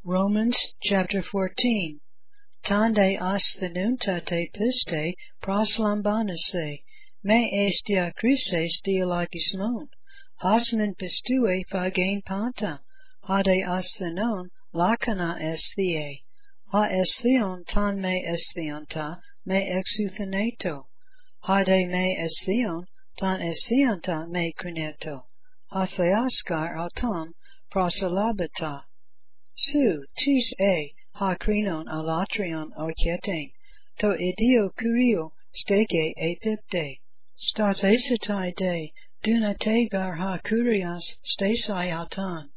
Romans chapter 14. Tande asthenunta te piste proslambanase, me es diacrises dialogismon, hasmin pistue phagein panta, hade asthenon lacana esthie, ha estheon tan me estheonta, me exutheneto, hade me estheon tan estheonta me crineto, ha theaskar auton prosalabata. Su, tis ha krinon alatrion orchetein, to idio curio stege epipte, statesitai de, dunate gar ha curias stesai auton,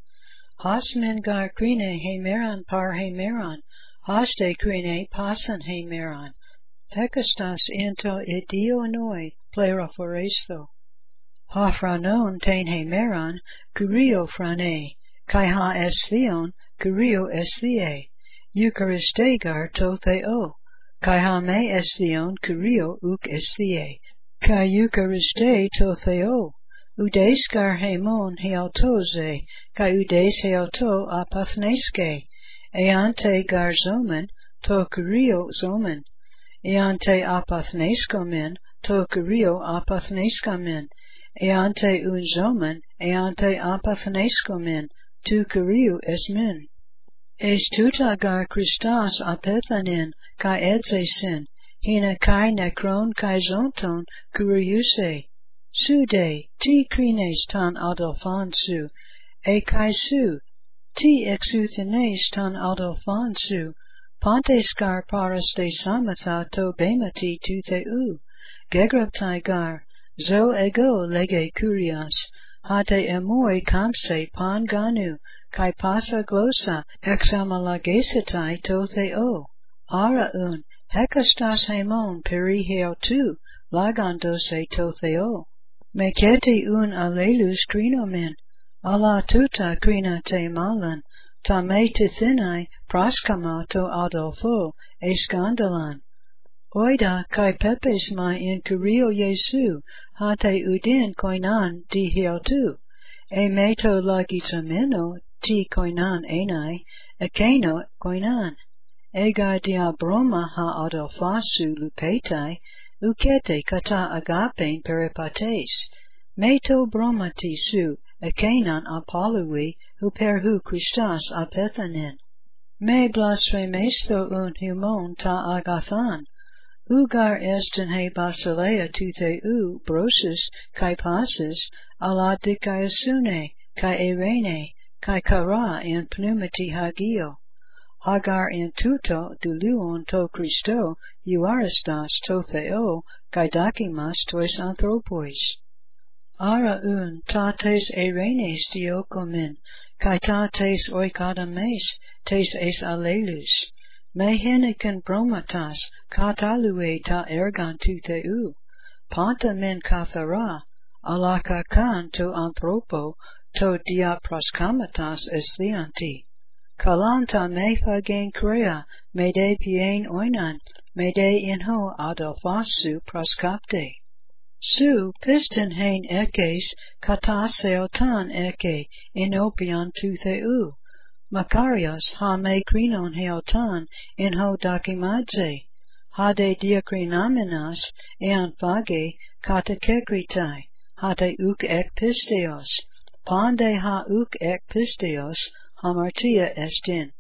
hasmen gar crine hemeran par hemeran, haste crine pasan hemeran, pekastas into idio noi pleraforesto, ha phranon ten hemeran, curio phrane, kai ha estheon, curio esthie, eucharistegar to theo, kai ha me estheon curio uk esthie, kai euchariste to theo, udescar hemon heautoze, kai udes heauto apathneske, eante gar zomen, to curio zomen, eante apathneskomen, to curio apathneskamen, eante un zomen, eante apathneskomen, tu curio esmin. Es tuta gar Christos apethanin, kai edzesin, hina kai necron kai zonton curiuse, sude, ti crines tan adelphansu, kai su, ti exuthenes tan adelphansu, pantes gar paras de samatha to bemati tu theu, gegraptai gar, zo ego lege curias, hate emoi campse pan ganu, kai pasa glossa examalagesitai to theo, ara un, hekastas hemon peri heautu, lagandose to theo, meketi un alelus crinomen, ala tuta crina te malan, ta me tithinai praskama to adolfo, e scandalan. Oida kai pepes mai in curio Jesu, hate udin koinan di heautu, e meto lagizameno ti koinan enai, ekeno koinan, egar dia broma ha adelphasu lupetai, ukete kata agapen peripates, meto bromati su, ekenan apolui, huperhu Christos apethanin, me blasphemesto un humon ta agathan, ugar estin he basileia tu theu brosis kai pasis, ala dikaiasune, kai erene, kai kara in pneumati hagio, hagar in tuto duluon to Christo, euaristas to theo, kai dakimas tois anthropois. Ara un ta tes erenes diokomen, kai ta tes oikadames, tes es alelus, me heniken bromatas, katalue ta ergan tu theu, panta men kathara, alakakan to anthropo, to dia proskamatas estheanti. Kalanta me phagen krea, me de pien oinan, me de inho adelphasu proskapte. Su piston hain ekes, kataseotan eke, inopian tu theu. Makarios ha me krinon heotan, inho dakimadze, ha de diakrinamenas, ean phage, katakekritai, ha de uk ek pisteos, pande ha uk ek pisteos, hamartia estin.